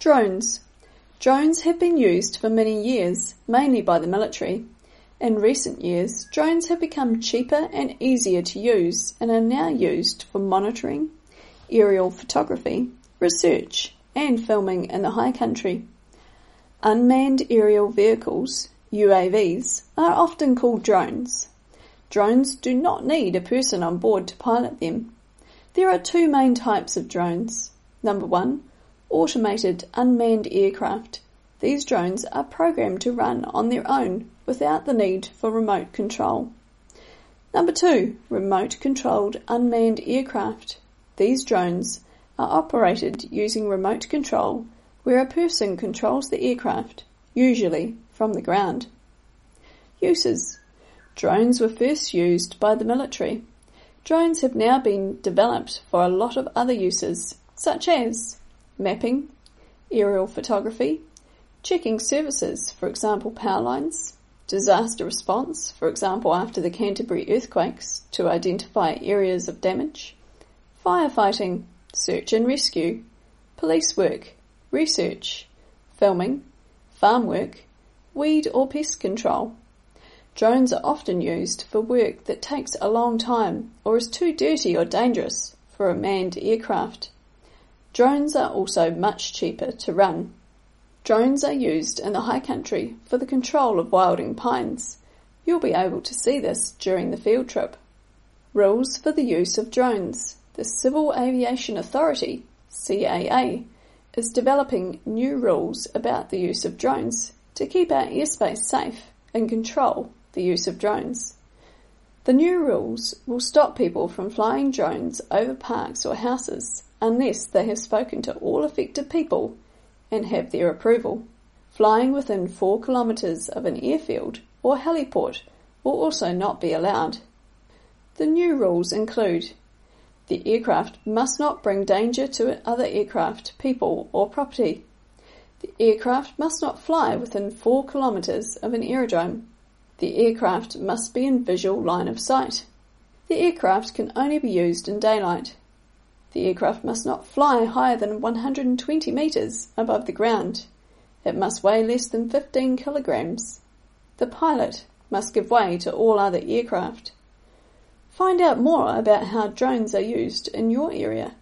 Drones. Drones have been used for many years, mainly by the military. In recent years, drones have become cheaper and easier to use and are now used for monitoring, aerial photography, research, and filming in the high country. Unmanned aerial vehicles, UAVs, are often called drones. Drones do not need a person on board to pilot them. There are two main types of drones. Number 1, automated unmanned aircraft. These drones are programmed to run on their own without the need for remote control. Number 2, remote-controlled unmanned aircraft. These drones are operated using remote control where a person controls the aircraft, usually from the ground. Uses. Drones were first used by the military. Drones have now been developed for a lot of other uses, such as mapping, aerial photography, checking services, for example power lines, disaster response, for example after the Canterbury earthquakes to identify areas of damage, firefighting, search and rescue, police work, research, filming, farm work, weed or pest control. Drones are often used for work that takes a long time or is too dirty or dangerous for a manned aircraft. Drones are also much cheaper to run. Drones are used in the high country for the control of wilding pines. You'll be able to see this during the field trip. Rules for the use of drones. The Civil Aviation Authority, CAA, is developing new rules about the use of drones to keep our airspace safe and control the use of drones. The new rules will stop people from flying drones over parks or houses unless they have spoken to all affected people and have their approval. Flying within 4 kilometres of an airfield or heliport will also not be allowed. The new rules include: the aircraft must not bring danger to other aircraft, people or property. The aircraft must not fly within 4 kilometres of an aerodrome. The aircraft must be in visual line of sight. The aircraft can only be used in daylight. The aircraft must not fly higher than 120 metres above the ground. It must weigh less than 15 kilograms. The pilot must give way to all other aircraft. Find out more about how drones are used in your area